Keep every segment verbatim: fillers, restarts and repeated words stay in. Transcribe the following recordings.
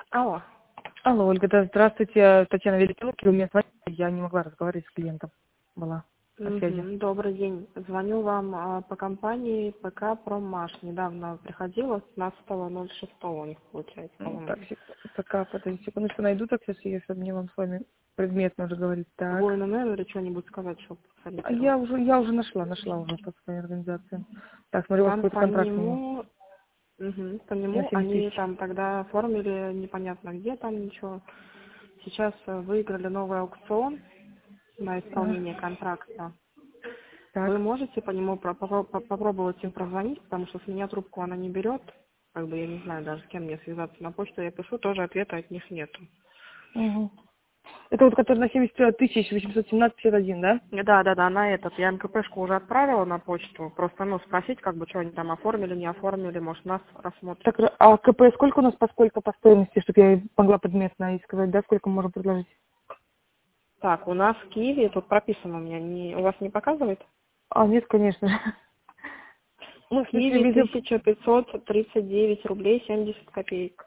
Алло. Алло, Ольга, да, здравствуйте, Татьяна Великолукина, у меня звонили, я не могла разговаривать с клиентом, была на связи. Мгм. Добрый день. Звоню вам а, по компании ПК Проммаш. Недавно приходила, пятнадцатого ноль шестого у них получается, М, Так, по-моему. сек- пока, подожди, секундочку, найду так сейчас, если мне вам с вами предметно уже говорить. Вы Так, на номере что-нибудь сказать, чтобы а я сориентироваться? уже, я уже нашла, нашла уже по своей организации. Так, смотрю, у вас Там какой-то по контракт у меня нему, мгм, по на нему семьдесят они тысяч. там тогда оформили непонятно где там ничего. Сейчас э, выиграли новый аукцион на Ага. исполнение контракта. Вы Так, можете по нему про- попро- по- попробовать им прозвонить, потому что с меня трубку она не берет. Как бы я не знаю даже, с кем мне связаться. На почту я пишу, тоже ответа от них нету. угу. Это вот который на семьдесят тысяч восемьсот семнадцать пятьдесят один, да? Да, да, да, на этот. Я МКПшку уже отправила на почту. Просто, ну, спросить, как бы, что они там оформили, не оформили, может, нас рассмотрят. Так, а КП сколько у нас, по сколько по стоимости, чтобы я могла предметно и сказать, да, сколько мы можем предложить? Так, у нас в Киеве, тут прописано у меня, не, у вас не показывает? А, нет, конечно же. Ну, В в смысле, Киеве везде. тысяча пятьсот тридцать девять рублей семьдесят копеек.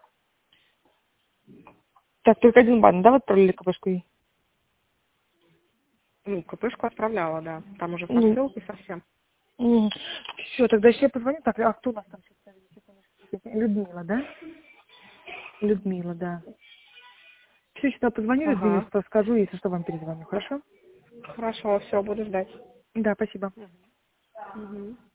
Так, только один бан, да, вы отправили КПшку ей? Ну, КПшку отправляла, да. Там уже со Ну, ссылкой совсем. все, тогда еще я позвоню. Так, а кто у нас там сейчас? Людмила, да? Людмила, да. Все, сейчас позвоню Людмиле, Ага. скажу, если что, вам перезвоню, хорошо? Хорошо, все, буду ждать. Да, спасибо. Мгм.